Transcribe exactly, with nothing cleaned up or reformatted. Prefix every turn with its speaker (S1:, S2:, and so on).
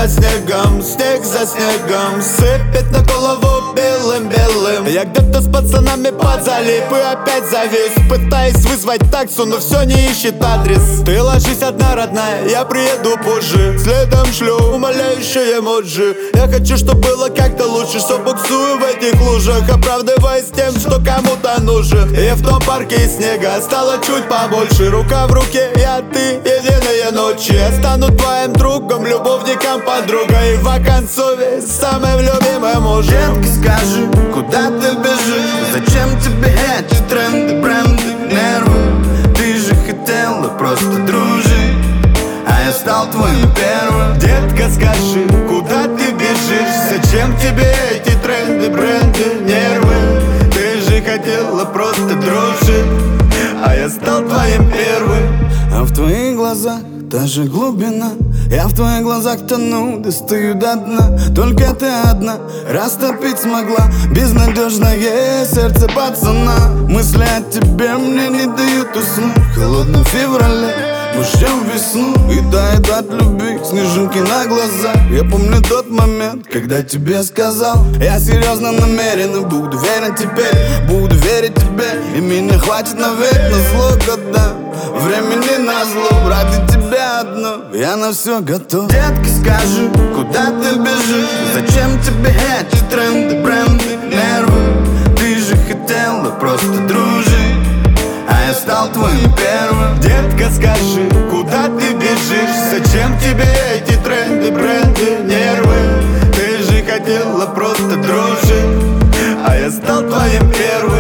S1: за снегом, снег за снегом сыпет на голову белым-белым. Я где-то с пацанами под залип и опять завис, пытаясь вызвать таксу, но все не ищет адрес. Ты ложись одна, родная, я приеду позже. Следом шлю умоляющие эмоджи. Я хочу, чтобы было как-то лучше, что буксую в этих лужах, оправдываясь тем, что кому-то нужен. И в том парке из снега стало чуть побольше. Рука в руке, я, ты, единые ночи. Я стану твоим другом, любовником, подругой, и в оконцове самым любимым мужем.
S2: Детка, скажи, куда ты бежишь? Зачем тебе эти тренды, бренды, нервы? Ты же хотела просто дружить, а я стал твоим первым.
S1: Детка, скажи, куда ты бежишь? Зачем тебе эти тренды, бренды, нервы? Ты же хотела просто дружить, а я стал твоим первым.
S2: А в твоих глазах та же глубина. Я в твоих глазах тону, достаю до дна. Только ты одна растопить смогла безнадежное сердце пацана. Мысли о тебе мне не дают уснуть. В холодном феврале мы ждем весну, и тает от любви снежинки на глазах. Я помню тот момент, когда тебе сказал: я серьезно намерен и буду верен теперь. Буду верить тебе, и меня хватит навек. На зло года, времени на зло. Ради тебя одно, я на все готов. Детка, скажи, куда ты бежишь? Зачем тебе эти тренды, бренды, нервы? Ты же хотела просто дружить, а я стал твоим первым.
S1: Детка, скажи, куда ты бежишь? Зачем тебе эти тренды, бренды, нервы? Ты же хотела просто дружить, а я стал твоим первым.